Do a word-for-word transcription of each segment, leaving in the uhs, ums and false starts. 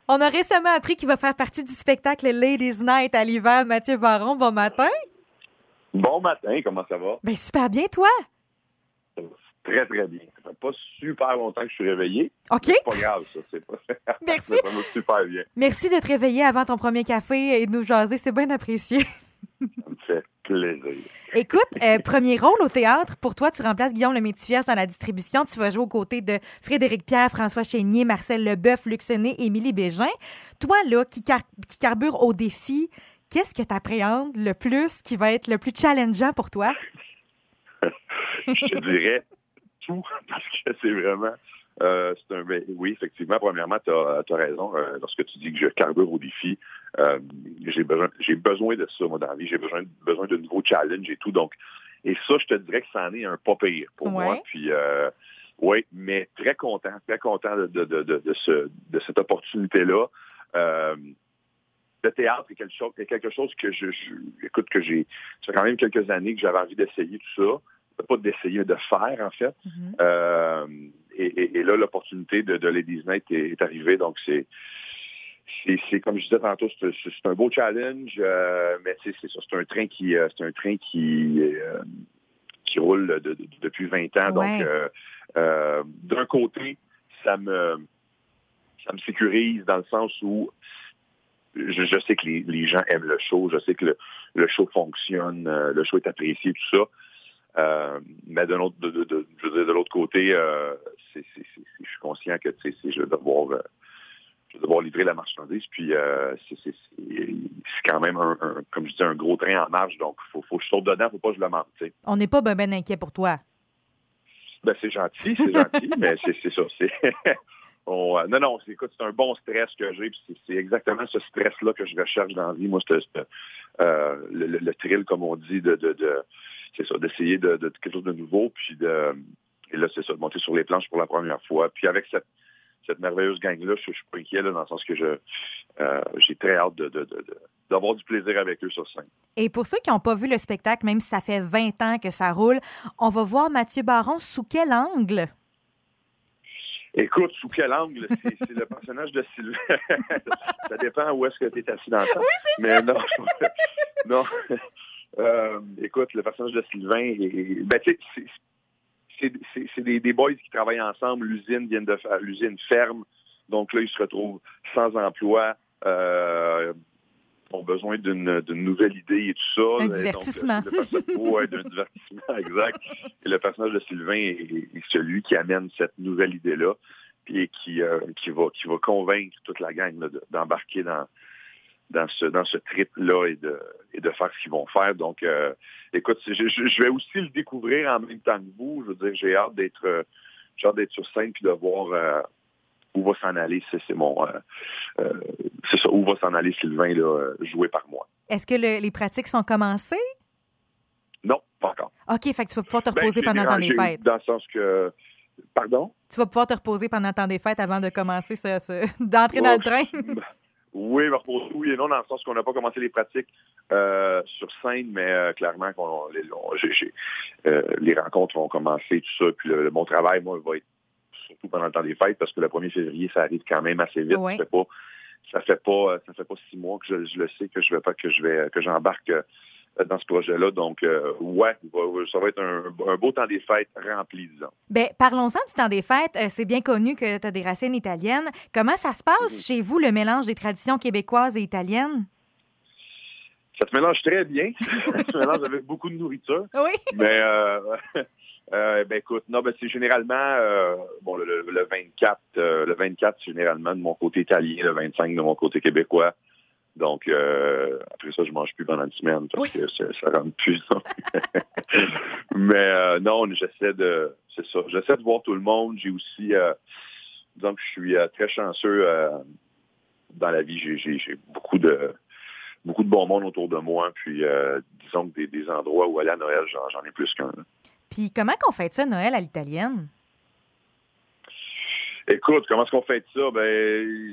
On a récemment appris qu'il va faire partie du spectacle Ladies Night à l'hiver. Mathieu Baron, bon matin. Bon matin, comment ça va? Bien, super bien, toi? Ça va très, très bien. Ça fait pas super longtemps que je suis réveillé. OK. C'est pas grave, ça. C'est pas... Merci. Ça va super bien. Merci de te réveiller avant ton premier café et de nous jaser. C'est bien apprécié. Ça me fait plaisir. Écoute, euh, premier rôle au théâtre. Pour toi, tu remplaces Guillaume Lemaitre-Vierge dans la distribution. Tu vas jouer aux côtés de Frédéric Pierre, François Chénier, Marcel Leboeuf, Luc Sonnet, Émilie Bégin. Toi, là, qui, car- qui carbure au défi, qu'est-ce que tu appréhendes le plus, qui va être le plus challengeant pour toi? Je te dirais tout, parce que c'est vraiment... Euh, c'est un, ben, oui, effectivement, premièrement, tu as raison. Euh, lorsque tu dis que je carbure au défi, euh, j'ai besoin j'ai besoin de ça, moi, dans la vie. J'ai besoin, besoin de nouveaux challenges et tout. Donc, et ça, je te dirais que ça en est un pas pire pour Ouais. moi. Puis, euh, oui, mais très content, très content de, de, de, de, de, ce, de cette opportunité-là. Euh, le théâtre est quelque chose, est quelque chose que je, je écoute, que j'ai, ça fait quand même quelques années que j'avais envie d'essayer tout ça. Pas d'essayer, de faire, en fait. Mm-hmm. Euh, et, et, et là, l'opportunité de, de Ladies Night est, est arrivée. Donc, c'est, c'est, c'est comme je disais tantôt, c'est, c'est un beau challenge, euh, mais c'est ça, c'est un train qui, euh, c'est un train qui, euh, qui roule de, de, depuis vingt ans. Ouais. Donc, euh, euh, d'un côté, ça me, ça me sécurise dans le sens où je, je sais que les, les gens aiment le show, je sais que le, le show fonctionne, euh, le show est apprécié, tout ça. Euh, mais de l'autre, de, de, de, je veux dire, de l'autre côté, euh, c'est, c'est, c'est, je suis conscient que c'est, je vais devoir, euh, je vais devoir livrer la marchandise. Puis euh, c'est, c'est, c'est, c'est quand même un, un, comme je dis, un gros train en marche. Donc faut, faut que je saute dedans, faut pas que je le manque. T'sais. On n'est pas ben, ben inquiet pour toi. Ben c'est gentil, c'est gentil, mais c'est, c'est ça. C'est on, euh, non, non, c'est, écoute, c'est un bon stress que j'ai. Puis c'est, c'est exactement ce stress-là que je recherche dans la vie. Moi, c'est, c'est euh, le, le, le thrill, comme on dit, de, de, de c'est ça, d'essayer de, de quelque chose de nouveau, puis de, et là, c'est ça, de monter sur les planches pour la première fois. Puis avec cette, cette merveilleuse gang-là, je, je suis pas inquiet, là, dans le sens que je, euh, j'ai très hâte de, de, de, de, d'avoir du plaisir avec eux sur scène. Et pour ceux qui n'ont pas vu le spectacle, même si ça fait vingt ans que ça roule, on va voir Mathieu Baron sous quel angle? Écoute, sous quel angle? C'est, c'est le personnage de Sylvain. Ça dépend où est-ce que tu es assis dans le temps. Oui, c'est Mais ça. non, non. Euh, écoute, le personnage de Sylvain, est, ben, tu sais, c'est, c'est, c'est, c'est des, des boys qui travaillent ensemble. L'usine vient de faire, l'usine ferme. Donc là, ils se retrouvent sans emploi, euh, ont besoin d'une, d'une nouvelle idée et tout ça. Un divertissement. Donc, le, le ouais, d'un divertissement, exact. Et le personnage de Sylvain est, est celui qui amène cette nouvelle idée-là, puis qui, euh, qui va, qui va convaincre toute la gang là, de, d'embarquer dans dans ce dans ce trip-là et de et de faire ce qu'ils vont faire. Donc, euh, écoute, je, je, je vais aussi le découvrir en même temps que vous. Je veux dire, j'ai hâte d'être euh, j'ai hâte d'être sur scène puis de voir euh, où va s'en aller. C'est, c'est mon euh, euh, c'est ça, où va s'en aller Sylvain là, joué par moi. Est-ce que le, les pratiques sont commencées? Non, pas encore. OK, fait que tu vas pouvoir te reposer ben, pendant le temps des fêtes. Dans le sens que pardon? Tu vas pouvoir te reposer pendant le temps des fêtes avant de commencer ce, ce d'entrer oh, dans le train. Oui, me reposer, oui et non, dans le sens qu'on n'a pas commencé les pratiques euh, sur scène, mais euh, clairement, qu'on, les, on, j'ai, j'ai, euh, les rencontres ont commencé, tout ça. Puis le, le, mon travail, moi, va être surtout pendant le temps des fêtes, parce que le premier février, ça arrive quand même assez vite. Oui. Ça fait pas, ça fait pas, ça fait pas six mois que je, je le sais que je vais pas que je vais que j'embarque euh, dans ce projet-là. Donc, euh, ouais, ça va être un, un beau temps des fêtes rempli, disons. Bien, parlons-en du temps des fêtes. Euh, c'est bien connu que tu as des racines italiennes. Comment ça se passe mm-hmm. chez vous, le mélange des traditions québécoises et italiennes? Ça se mélange très bien. Ça se mélange avec beaucoup de nourriture. Oui. Mais, euh, euh, ben écoute, non, ben c'est généralement, euh, bon, le, le, le vingt-quatre, euh, le vingt-quatre, c'est généralement de mon côté italien, le vingt-cinq de mon côté québécois. Donc, euh, après ça, je mange plus pendant une semaine parce oui. que ça, ça rentre plus. Mais euh, non, j'essaie de, c'est ça, j'essaie de voir tout le monde. J'ai aussi, euh, disons que je suis euh, très chanceux euh, dans la vie. J'ai, j'ai, j'ai beaucoup de, beaucoup de bon monde autour de moi. Puis, euh, disons que des, des endroits où aller à Noël, j'en, j'en ai plus qu'un. Là. Puis, comment qu'on fête ça, Noël à l'italienne? Écoute, comment est-ce qu'on fête ça? Ben,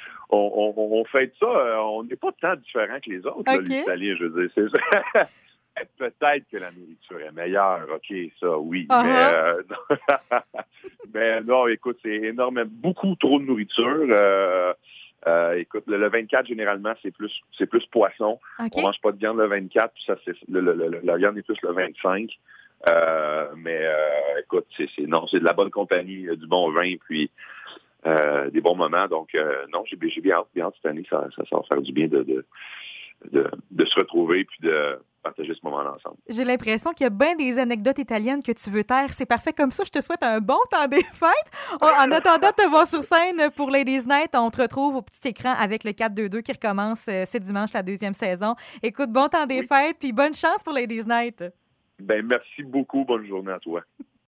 on, on, on fête ça, on n'est pas tant différent que les autres, okay. là, les Italiens, je veux dire. C'est ça. Peut-être que la nourriture est meilleure, OK, ça, oui. Uh-huh. Mais, euh, mais non, écoute, c'est énormément, beaucoup trop de nourriture. Euh, euh, écoute, le, le vingt-quatre, généralement, c'est plus c'est plus poisson. Okay. On mange pas de viande le vingt-quatre, puis ça, c'est, le, le, le, la viande est plus le vingt-cinq. Euh, mais euh, écoute, c'est, c'est non, c'est de la bonne compagnie, du bon vin, puis euh, des bons moments. Donc, euh, non, j'ai, j'ai bien hâte, bien hâte cette année, ça, ça, ça va faire du bien de, de, de, de se retrouver, puis de partager ce moment-là ensemble. J'ai l'impression qu'il y a bien des anecdotes italiennes que tu veux taire. C'est parfait comme ça. Je te souhaite un bon temps des fêtes. En attendant de te voir sur scène pour Ladies Night, on te retrouve au petit écran avec le quatre deux deux qui recommence ce dimanche, la deuxième saison. Écoute, bon temps des oui. fêtes, puis bonne chance pour Ladies Night. Ben merci beaucoup. Bonne journée à toi.